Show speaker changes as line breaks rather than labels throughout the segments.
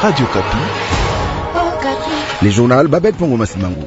Radio Kapi.
Les journaux Babette Pongo Masimango.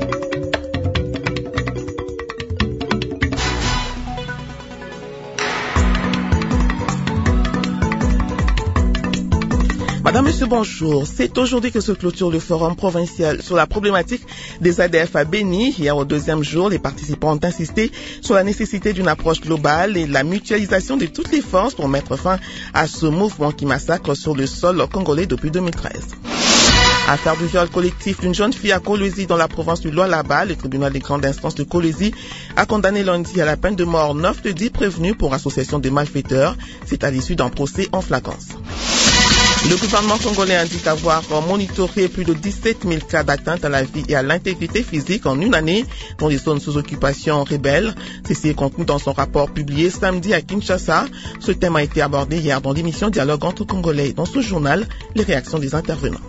Madame, Monsieur, bonjour. C'est aujourd'hui que se clôture le forum provincial sur la problématique des ADF à Béni. Hier, au deuxième jour, les participants ont insisté sur la nécessité d'une approche globale et de la mutualisation de toutes les forces pour mettre fin à ce mouvement qui massacre sur le sol congolais depuis 2013. Affaire du viol collectif d'une jeune fille à Kolwezi dans la province du Lualaba, le tribunal des grandes instances de Kolwezi a condamné lundi à la peine de mort 9 de 10 prévenus pour association de malfaiteurs. C'est à l'issue d'un procès en flagrance. Le gouvernement congolais indique avoir monitoré plus de 17 000 cas d'atteinte à la vie et à l'intégrité physique en une année dans les zones sous occupation rebelle. Ceci est contenu dans son rapport publié samedi à Kinshasa. Ce thème a été abordé hier dans l'émission Dialogue entre Congolais. Dans ce journal, les réactions des intervenants.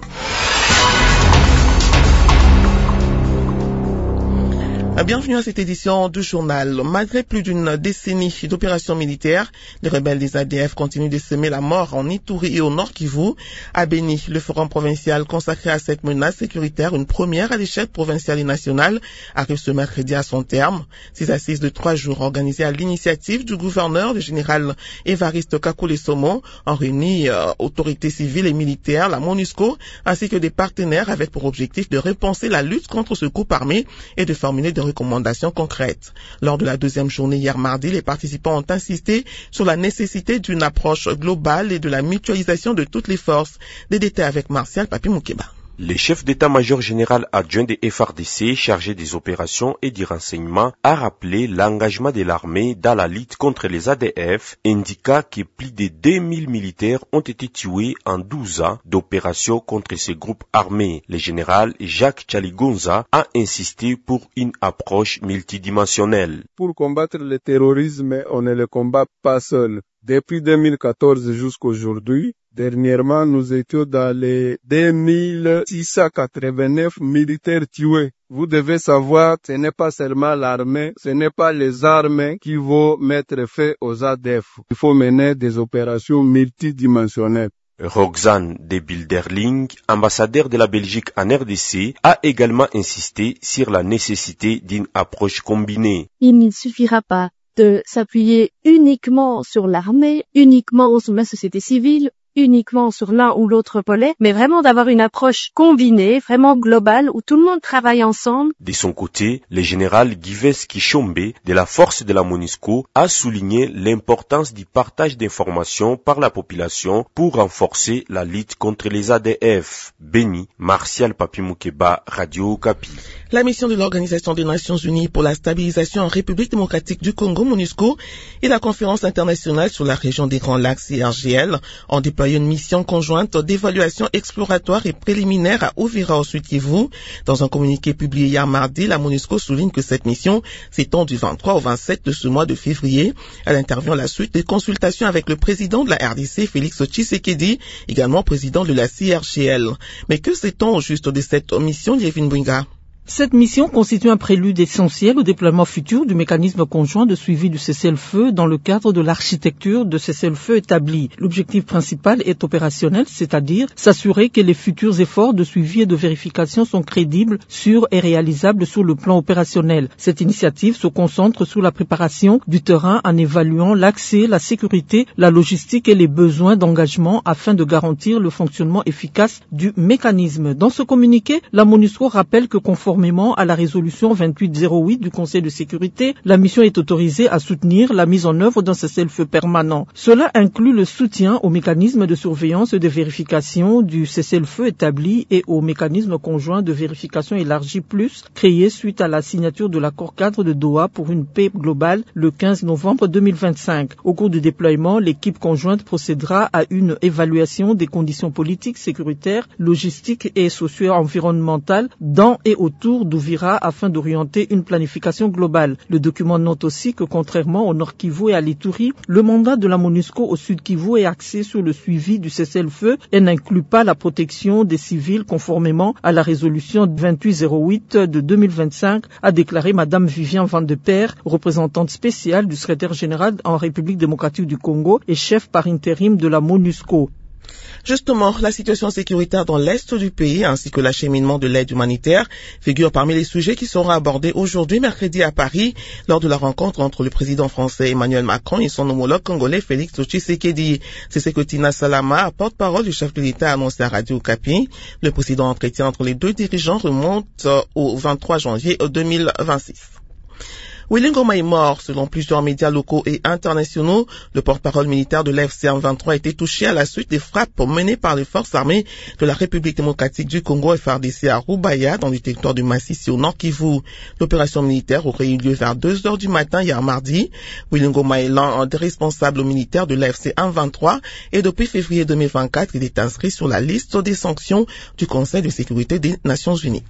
Bienvenue à cette édition du journal. Malgré plus d'une décennie d'opérations militaires, les rebelles des ADF continuent de semer la mort en Ituri et au Nord Kivu. À Béni, le forum provincial consacré à cette menace sécuritaire, une première à l'échelle provinciale et nationale, arrive ce mercredi à son terme. Ces assises de 3 jours organisées à l'initiative du gouverneur, le général Évariste Kakule-Somo, ont réuni autorités civiles et militaires, la MONUSCO, ainsi que des partenaires avec pour objectif de repenser la lutte contre ce groupe armé et de formuler des recommandations concrètes. Lors de la deuxième journée hier mardi, les participants ont insisté sur la nécessité d'une approche globale et de la mutualisation de toutes les forces. Des détails avec Martial Papi Moukeba.
Le chef d'état-major général adjoint des FARDC chargé des opérations et du renseignement a rappelé l'engagement de l'armée dans la lutte contre les ADF, indiqua que plus de 2000 militaires ont été tués en 12 ans d'opérations contre ces groupes armés. Le général Jacques Chaligonza a insisté pour une approche multidimensionnelle.
Pour combattre le terrorisme, on ne le combat pas seul. Depuis 2014 jusqu'aujourd'hui, dernièrement, nous étions dans les 2689 militaires tués. Vous devez savoir, ce n'est pas seulement l'armée, ce n'est pas les armes qui vont mettre fin aux ADF. Il faut mener des opérations multidimensionnelles.
Roxane de Bilderling, ambassadeur de la Belgique en RDC, a également insisté sur la nécessité d'une approche combinée.
Il ne suffira pas de s'appuyer uniquement sur l'armée, uniquement sur la société civile, uniquement sur l'un ou l'autre volet, mais vraiment d'avoir une approche combinée, vraiment globale, où tout le monde travaille ensemble.
De son côté, le général Gives Kishombe de la force de la MONUSCO a souligné l'importance du partage d'informations par la population pour renforcer la lutte contre les ADF. Béni, Martial Papi Moukeba, Radio Kapi.
La mission de l'Organisation des Nations Unies pour la stabilisation en République démocratique du Congo, MONUSCO, et la conférence internationale sur la région des Grands Lacs, CIRGL, ont déployé une mission conjointe d'évaluation exploratoire et préliminaire à Uvira au Sud Kivu. Dans un communiqué publié hier mardi, la MONUSCO souligne que cette mission s'étend du 23 au 27 de ce mois de février. Elle intervient à la suite des consultations avec le président de la RDC, Félix Tshisekedi, également président de la CIRGL. Mais que sait-on au juste de cette mission, Lievin Bwinga?
Cette mission constitue un prélude essentiel au déploiement futur du mécanisme conjoint de suivi du cessez-le-feu dans le cadre de l'architecture de cessez-le-feu établie. L'objectif principal est opérationnel, c'est-à-dire s'assurer que les futurs efforts de suivi et de vérification sont crédibles, sûrs et réalisables sur le plan opérationnel. Cette initiative se concentre sur la préparation du terrain en évaluant l'accès, la sécurité, la logistique et les besoins d'engagement afin de garantir le fonctionnement efficace du mécanisme. Dans ce communiqué, la MONUSCO rappelle que conformément à la résolution 2808 du Conseil de sécurité, la mission est autorisée à soutenir la mise en œuvre d'un cessez-le-feu permanent. Cela inclut le soutien au mécanisme de surveillance et de vérification du cessez-le-feu établi et au mécanisme conjoint de vérification élargi plus, créé suite à la signature de l'accord cadre de Doha pour une paix globale le 15 novembre 2025. Au cours du déploiement, l'équipe conjointe procédera à une évaluation des conditions politiques, sécuritaires, logistiques et socio-environnementales dans et autour d'Uvira afin d'orienter une planification globale. Le document note aussi que contrairement au Nord Kivu et à l'Ituri, le mandat de la MONUSCO au Sud Kivu est axé sur le suivi du cessez-le-feu et n'inclut pas la protection des civils conformément à la résolution 2808 de 2025, a déclaré Madame Viviane Van de Peer, représentante spéciale du secrétaire général en République démocratique du Congo et chef par intérim de la MONUSCO.
Justement, la situation sécuritaire dans l'est du pays ainsi que l'acheminement de l'aide humanitaire figurent parmi les sujets qui seront abordés aujourd'hui mercredi à Paris lors de la rencontre entre le président français Emmanuel Macron et son homologue congolais Félix Tshisekedi. C'est ce que Tina Salama, porte-parole du chef de l'État, a annoncé à Radio Okapi. Le précédent entretien entre les deux dirigeants remonte au 23 janvier 2026. Willy Ngoma est mort, selon plusieurs médias locaux et internationaux. Le porte-parole militaire de l'AFC M23 a été touché à la suite des frappes menées par les forces armées de la République démocratique du Congo FARDC à Rubaya, dans le territoire du Masisi au Nord Kivu. L'opération militaire aurait eu lieu vers 2 heures du matin hier mardi. Willy Ngoma est l'un des responsables militaires de l'AFC M23 et depuis février 2024, il est inscrit sur la liste des sanctions du Conseil de sécurité des Nations Unies.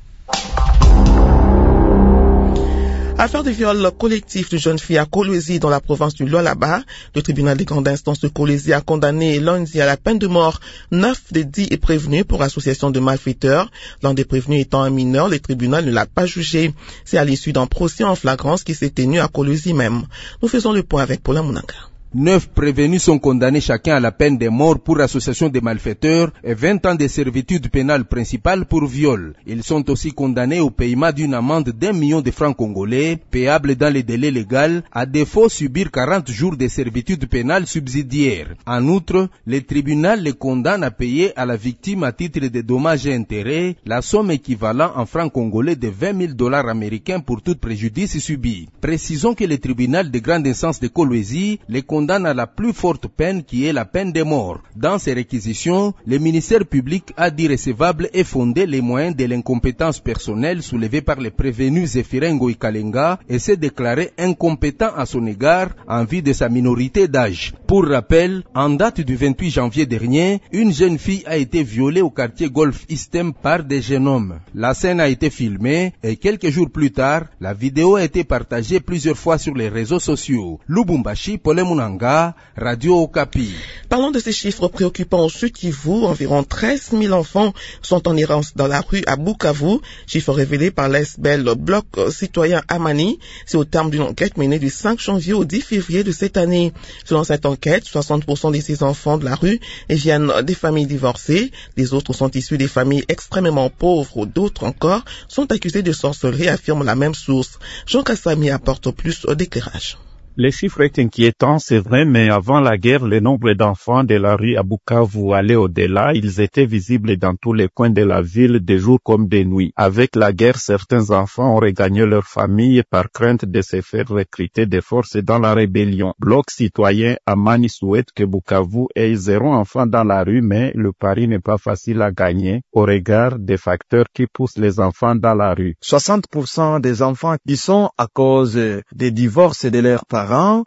Affaire de viol collectif de jeune fille à Kolwezi dans la province du Lualaba, le tribunal des grandes instances de Kolwezi a condamné lundi à la peine de mort 9 des 10 prévenus pour association de malfaiteurs. L'un des prévenus étant un mineur, le tribunal ne l'a pas jugé. C'est à l'issue d'un procès en flagrance qui s'est tenu à Kolwezi même. Nous faisons le point avec Paula Munanga.
9 prévenus sont condamnés chacun à la peine de mort pour association de malfaiteurs et 20 ans de servitude pénale principale pour viol. Ils sont aussi condamnés au paiement d'une amende d'1 million de francs congolais, payable dans les délais légaux, à défaut subir 40 jours de servitude pénale subsidiaire. En outre, le tribunal les condamne à payer à la victime à titre de dommages et intérêts la somme équivalente en francs congolais de 20 000 $ américains pour tout préjudice subi. Précisons que le tribunal de grande instance de Kolwezi les condamne à la plus forte peine qui est la peine de mort. Dans ces réquisitions, le ministère public a dit recevable et fondé les moyens de l'incompétence personnelle soulevée par les prévenus Zéphirin Ngoïkalenga et s'est déclaré incompétent à son égard en vue de sa minorité d'âge. Pour rappel, en date du 28 janvier dernier, une jeune fille a été violée au quartier Golf Eastem par des jeunes hommes. La scène a été filmée et quelques jours plus tard, la vidéo a été partagée plusieurs fois sur les réseaux sociaux. Lubumbashi, Paul Munanga, Radio Okapi.
Parlons de ces chiffres préoccupants au Sud Kivu. Environ 13 000 enfants sont en errance dans la rue à Bukavu. Chiffre révélé par l'ESBEL Bloc Citoyen Amani. C'est au terme d'une enquête menée du 5 janvier au 10 février de cette année. Selon cette enquête, 60% de ces enfants de la rue viennent des familles divorcées. Les autres sont issus des familles extrêmement pauvres. D'autres encore sont accusés de sorcellerie, affirme la même source. Jean Kassami apporte plus d'éclairage.
Les chiffres est inquiétant, c'est vrai, mais avant la guerre, le nombre d'enfants de la rue à Bukavu allait au-delà. Ils étaient visibles dans tous les coins de la ville, de jour comme de nuit. Avec la guerre, certains enfants ont regagné leur famille par crainte de se faire recruter de force dans la rébellion. Bloc citoyen Amani souhaite que Bukavu ait 0 enfants dans la rue, mais le pari n'est pas facile à gagner au regard des facteurs qui poussent les enfants dans la rue.
60% des enfants qui sont à cause des divorces de leurs parents,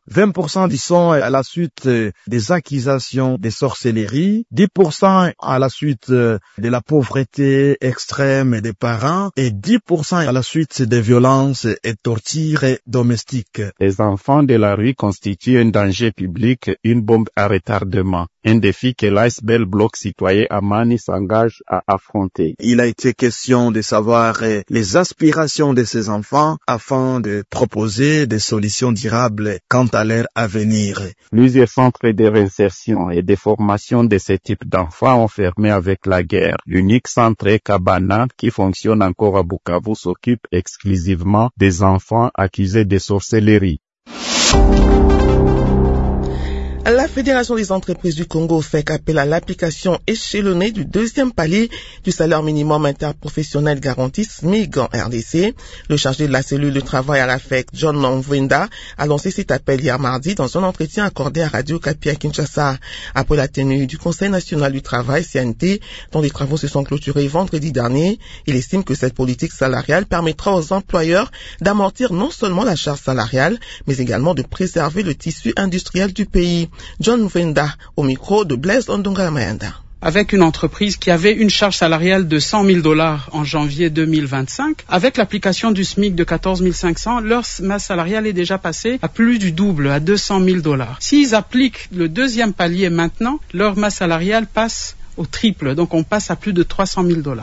20% y sont à la suite des accusations de sorcellerie, 10% à la suite de la pauvreté extrême des parents et 10% à la suite des violences et tortures domestiques.
Les enfants de la rue constituent un danger public, une bombe à retardement. Un défi que l'ASBEL Bloc Citoyen Amani s'engage à affronter.
Il a été question de savoir les aspirations de ces enfants afin de proposer des solutions durables quant à leur avenir.
Plusieurs centres de réinsertion et de formation de ce type d'enfants ont fermé avec la guerre. L'unique centre Kabana, qui fonctionne encore à Bukavu, s'occupe exclusivement des enfants accusés de sorcellerie.
La Fédération des entreprises du Congo fait appel à l'application échelonnée du 2e palier du salaire minimum interprofessionnel garanti SMIG en RDC. Le chargé de la cellule de travail à la FEC, John Mvenda, a lancé cet appel hier mardi dans un entretien accordé à Radio Okapi à Kinshasa. Après la tenue du Conseil national du travail, CNT, dont les travaux se sont clôturés vendredi dernier, il estime que cette politique salariale permettra aux employeurs d'amortir non seulement la charge salariale, mais également de préserver le tissu industriel du pays. John Venda, au micro de Blaise Ondonga Mayanda.
Avec une entreprise qui avait une charge salariale de $100 000 en janvier 2025, avec l'application du SMIC de 14 500, leur masse salariale est déjà passée à plus du double, à $200 000. S'ils appliquent le 2e palier maintenant, leur masse salariale passe au triple, donc on passe à plus de $300 000. Or,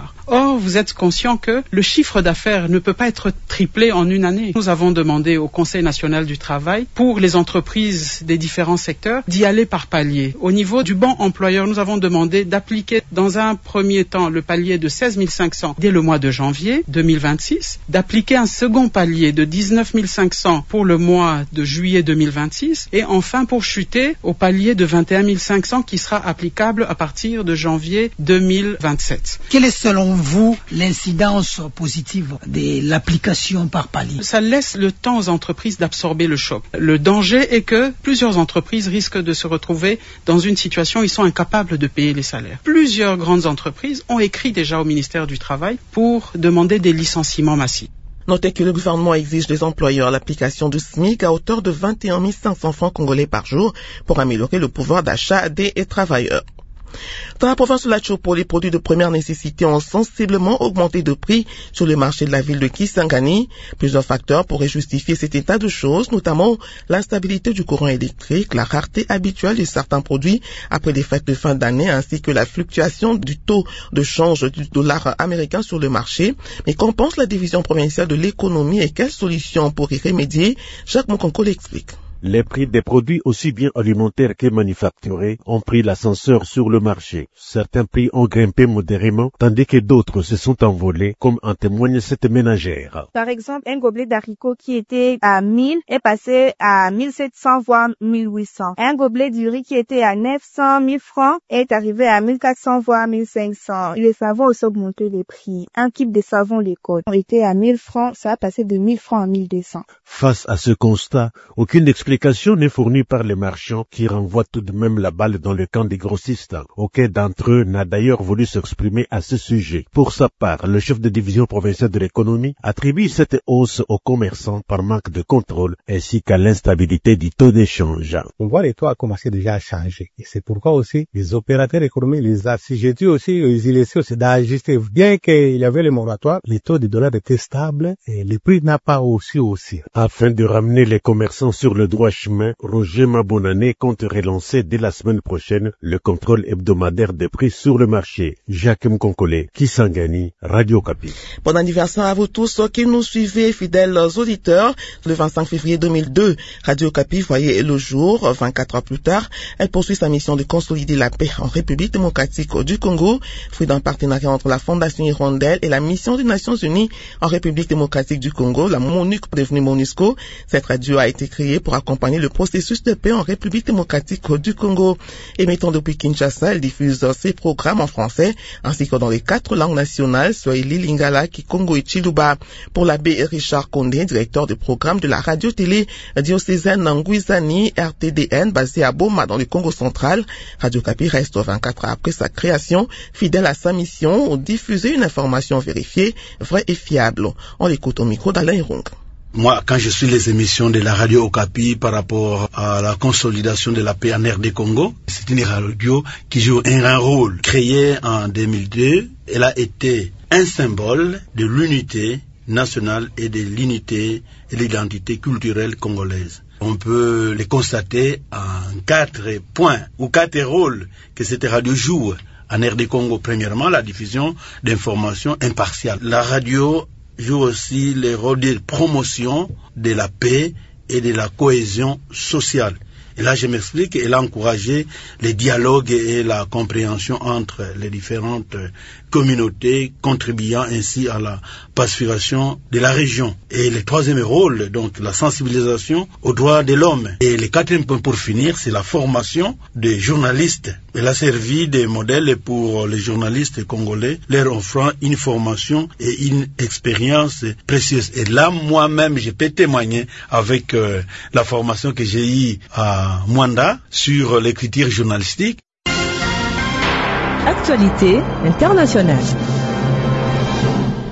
D'abord, vous êtes conscient que le chiffre d'affaires ne peut pas être triplé en une année. Nous avons demandé au Conseil national du travail, pour les entreprises des différents secteurs, d'y aller par palier. Au niveau du banc employeur, nous avons demandé d'appliquer dans un premier temps le palier de 16 500 dès le mois de janvier 2026, d'appliquer un second palier de 19 500 pour le mois de juillet 2026 et enfin pour chuter au palier de 21 500 qui sera applicable à partir de janvier 2027.
Quelle est selon vous l'incidence positive de l'application par palier?
Ça laisse le temps aux entreprises d'absorber le choc. Le danger est que plusieurs entreprises risquent de se retrouver dans une situation où ils sont incapables de payer les salaires. Plusieurs grandes entreprises ont écrit déjà au ministère du Travail pour demander des licenciements massifs.
Notez que le gouvernement exige des employeurs l'application du SMIC à hauteur de 21 500 francs congolais par jour pour améliorer le pouvoir d'achat des travailleurs. Dans la province de la Chopo, les produits de première nécessité ont sensiblement augmenté de prix sur le marché de la ville de Kisangani. Plusieurs facteurs pourraient justifier cet état de choses, notamment l'instabilité du courant électrique, la rareté habituelle de certains produits après les fêtes de fin d'année, ainsi que la fluctuation du taux de change du dollar américain sur le marché. Mais qu'en pense la division provinciale de l'économie et quelles solutions pour y remédier? Jacques Mokonko l'explique.
Les prix des produits aussi bien alimentaires que manufacturés ont pris l'ascenseur sur le marché. Certains prix ont grimpé modérément, tandis que d'autres se sont envolés, comme en témoigne cette ménagère.
Par exemple, un gobelet d'haricots qui était à 1000 est passé à 1700 voire 1800. Un gobelet du riz qui était à 900 000 francs est arrivé à 1400 voire 1500. Les savons ont aussi augmenté les prix. Un kit de savon L'école était à 1000 francs, ça a passé de 1000 francs à 1200.
Face à ce constat, aucune explication n'est fournie par les marchands qui renvoient tout de même la balle dans le camp des grossistes. Aucun d'entre eux n'a d'ailleurs voulu s'exprimer à ce sujet. Pour sa part, le chef de division provinciale de l'économie attribue cette hausse aux commerçants par manque de contrôle ainsi qu'à l'instabilité du taux d'échange.
On voit les taux a commencé déjà à changer. Et c'est pourquoi aussi les opérateurs économiques, les assujettis aussi, ils essaient aussi d'ajuster. Bien qu'il y avait le moratoire, les taux du dollar étaient stables et le prix n'a pas aussi.
Afin de ramener les commerçants sur le droit chemin, Roger Mabonane compte relancer dès la semaine prochaine le contrôle hebdomadaire des prix sur le marché. Jacques Mkonkole, Kisangani, Radio Okapi.
Bon anniversaire à vous tous qui nous suivez, fidèles auditeurs. Le 25 février 2002, Radio Okapi voyait le jour. 24 heures plus tard, elle poursuit sa mission de consolider la paix en République démocratique du Congo, fruit d'un partenariat entre la Fondation Hirondelle et la mission des Nations Unies en République démocratique du Congo, la MONUC devenue MONUSCO. Cette radio a été créée pour accompagner le processus de paix en République démocratique du Congo. Émettant depuis Kinshasa, elle diffuse ses programmes en français ainsi que dans les 4 langues nationales, Swahili, Lingala, Kikongo et Chiluba. Pour l'abbé Richard Condé, directeur du programme de la radio-télé diocésaine Nguizani RTDN basée à Boma dans le Congo central, Radio Okapi reste 24 ans après sa création, fidèle à sa mission, diffuser une information vérifiée, vraie et fiable. On l'écoute au micro d'Alain Irung.
Moi, quand je suis les émissions de la radio Okapi par rapport à la consolidation de la paix en RD Congo, c'est une radio qui joue un grand rôle. Créée en 2002, elle a été un symbole de l'unité nationale et de l'unité et l'identité culturelle congolaise. On peut les constater en 4 points ou 4 rôles que cette radio joue en RD Congo. Premièrement, la diffusion d'informations impartiales. La radio joue aussi le rôle de promotion de la paix et de la cohésion sociale. Et là, je m'explique, elle a encouragé les dialogues et la compréhension entre les différentes communautés, contribuant ainsi à la pacification de la région. Et le troisième rôle, donc la sensibilisation aux droits de l'homme. Et le quatrième point pour finir, c'est la formation des journalistes. Elle a servi de modèle pour les journalistes congolais, leur offrant une formation et une expérience précieuse. Et là, moi-même, je peux témoigner avec la formation que j'ai eue à Mwanda sur l'écriture journalistique.
Actualité internationale.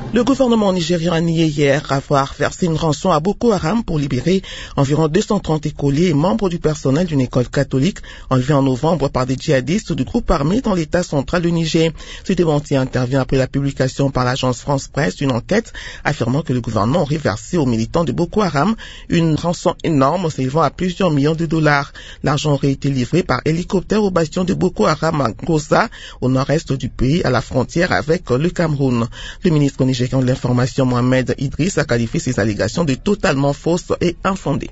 Le gouvernement nigérian a nié hier avoir versé une rançon à Boko Haram pour libérer environ 230 écoliers et membres du personnel d'une école catholique enlevés en novembre par des djihadistes du groupe armé dans l'état central du Niger. Ce démenti intervient après la publication par l'agence France Presse d'une enquête affirmant que le gouvernement aurait versé aux militants de Boko Haram une rançon énorme s'élevant à plusieurs millions de dollars. L'argent aurait été livré par hélicoptère au bastion de Boko Haram à Goza, au nord-est du pays, à la frontière avec le Cameroun. Le ministre nigérien de l'information Mohamed Idriss a qualifié ces allégations de totalement fausses et infondées.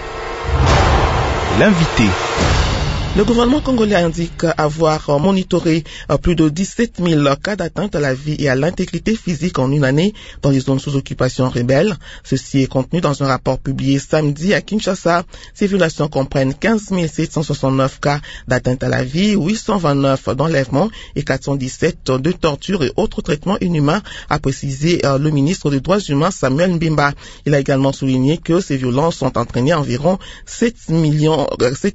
L'invité.
Le gouvernement congolais indique avoir monitoré plus de 17 000 cas d'atteinte à la vie et à l'intégrité physique en une année dans les zones sous occupation rebelle. Ceci est contenu dans un rapport publié samedi à Kinshasa. Ces violations comprennent 15 769 cas d'atteinte à la vie, 829 d'enlèvement et 417 de torture et autres traitements inhumains, a précisé le ministre des Droits humains Samuel Mbimba. Il a également souligné que ces violences ont entraîné environ 7 millions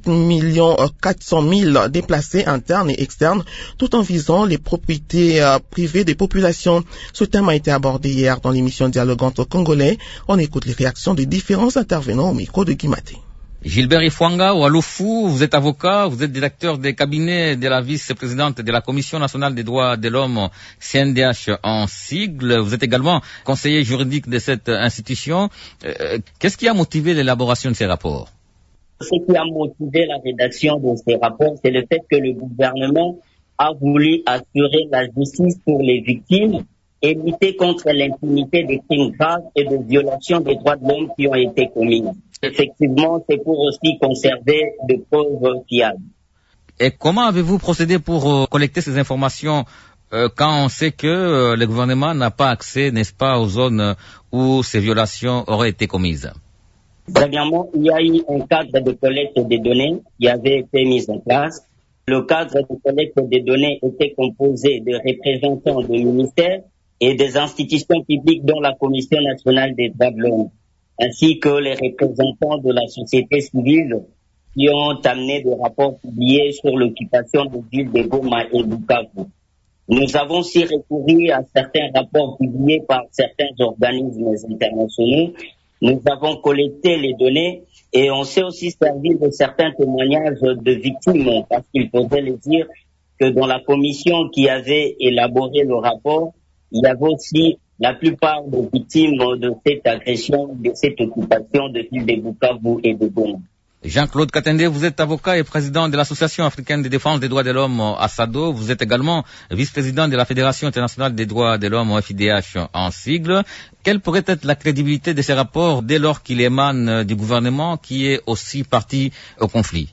400 000 déplacés internes et externes, tout en visant les propriétés privées des populations. Ce thème a été abordé hier dans l'émission Dialoguante congolais. On écoute les réactions de différents intervenants au micro de Guimaté.
Gilbert Ifwanga, Walofou, vous êtes avocat, vous êtes directeur des cabinets de la vice-présidente de la Commission nationale des droits de l'homme, CNDH en sigle. Vous êtes également conseiller juridique de cette institution. Qu'est-ce qui a motivé l'élaboration de ces rapports?
Ce qui a motivé la rédaction de ces rapports, c'est le fait que le gouvernement a voulu assurer la justice pour les victimes et lutter contre l'impunité des crimes graves et de violations des droits de l'homme qui ont été commis. Effectivement, c'est pour aussi conserver des preuves fiables.
Et comment avez-vous procédé pour collecter ces informations quand on sait que le gouvernement n'a pas accès, n'est-ce pas, aux zones où ces violations auraient été commises?
Premièrement, il y a eu un cadre de collecte des données qui avait été mis en place. Le cadre de collecte des données était composé de représentants des ministères et des institutions publiques dont la Commission nationale des droits de l'homme, ainsi que les représentants de la société civile qui ont amené des rapports publiés sur l'occupation des villes de Goma et Bukavu. Nous avons aussi recouru à certains rapports publiés par certains organismes internationaux. Nous avons collecté les données et on s'est aussi servi de certains témoignages de victimes, parce qu'il faudrait le dire que dans la commission qui avait élaboré le rapport, il y avait aussi la plupart des victimes de cette agression, de cette occupation de ville de Bukavu et de Goma.
Jean-Claude Katende, vous êtes avocat et président de l'Association africaine de défense des droits de l'homme, ASADO. Vous êtes également vice-président de la Fédération internationale des droits de l'homme, FIDH en sigle. Quelle pourrait être la crédibilité de ces rapports dès lors qu'il émane du gouvernement qui est aussi parti au conflit?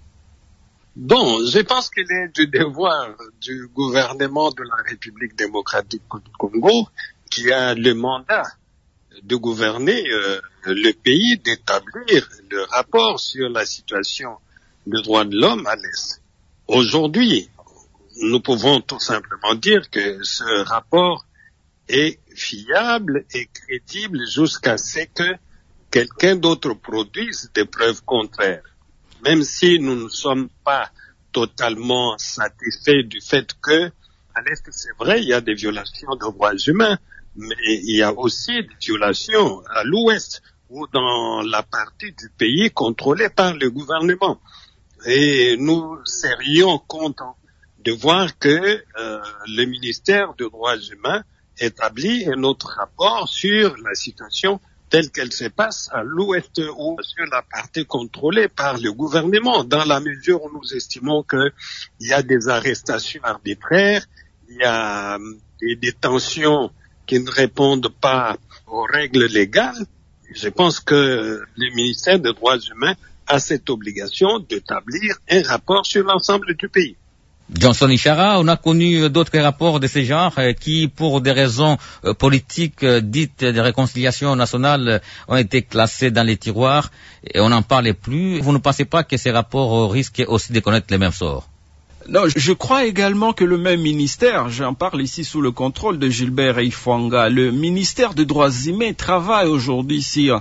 Bon, je pense qu'il est du devoir du gouvernement de la République démocratique du Congo, qui a le mandat de gouverner le pays, d'établir le rapport sur la situation des droits de l'homme à l'Est. Aujourd'hui, nous pouvons tout simplement dire que ce rapport est fiable et crédible jusqu'à ce que quelqu'un d'autre produise des preuves contraires. Même si nous ne sommes pas totalement satisfaits du fait que, à l'Est, c'est vrai, il y a des violations de droits humains, mais il y a aussi des violations à l'Ouest ou dans la partie du pays contrôlée par le gouvernement. Et nous serions contents de voir que le ministère des droits humains établit un autre rapport sur la situation telle qu'elle se passe à l'Ouest ou sur la partie contrôlée par le gouvernement, dans la mesure où nous estimons qu'il y a des arrestations arbitraires, il y a des détentions qui ne répondent pas aux règles légales. Je pense que le ministère des droits humains a cette obligation d'établir un rapport sur l'ensemble du pays.
Johnson Ishara, on a connu d'autres rapports de ce genre qui, pour des raisons politiques dites de réconciliation nationale, ont été classés dans les tiroirs et on n'en parlait plus. Vous ne pensez pas que ces rapports risquent aussi de connaître les mêmes sorts?
Non, je crois également que le même ministère, j'en parle ici sous le contrôle de Gilbert Ifwanga, le ministère des droits humains travaille aujourd'hui sur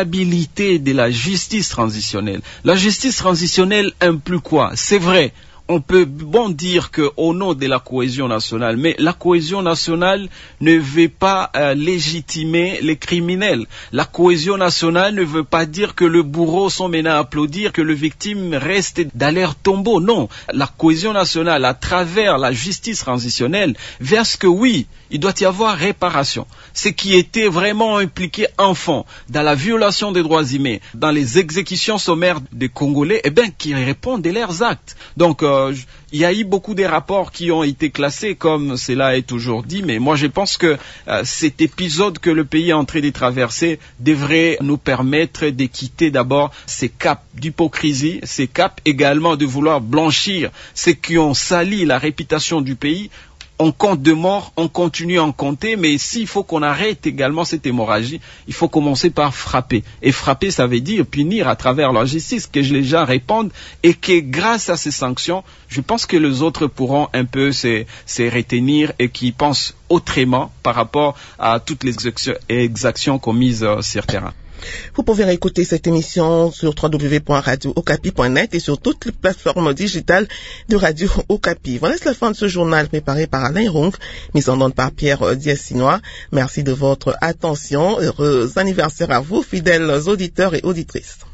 l'applicabilité de la justice transitionnelle. La justice transitionnelle implique quoi? C'est vrai, on peut bon dire que au nom de la cohésion nationale, mais la cohésion nationale ne veut pas légitimer les criminels. La cohésion nationale ne veut pas dire que le bourreau sont maintenant à applaudir, que le victime reste dans leur tombeau. Non, la cohésion nationale, à travers la justice transitionnelle, verse que oui, il doit y avoir réparation. Ceux qui étaient vraiment impliqués enfants dans la violation des droits humains, dans les exécutions sommaires des Congolais, qui répondent de leurs actes. Donc, il y a eu beaucoup de rapports qui ont été classés, comme cela est toujours dit, mais moi je pense que cet épisode que le pays est en train de traverser devrait nous permettre de quitter d'abord ces caps d'hypocrisie, ces caps également de vouloir blanchir ceux qui ont sali la réputation du pays. On compte de morts, on continue à en compter, mais s'il faut qu'on arrête également cette hémorragie, il faut commencer par frapper. Et frapper, ça veut dire punir à travers la justice, que les gens répondent, et que grâce à ces sanctions, je pense que les autres pourront un peu se retenir et qui pensent autrement par rapport à toutes les exactions commises sur terrain.
Vous pouvez réécouter cette émission sur www.radiookapi.net et sur toutes les plateformes digitales de Radio Okapi. Voilà, c'est la fin de ce journal préparé par Alain Rung, mis en onde par Pierre Diaz-Sinois. Merci de votre attention. Heureux anniversaire à vous, fidèles auditeurs et auditrices.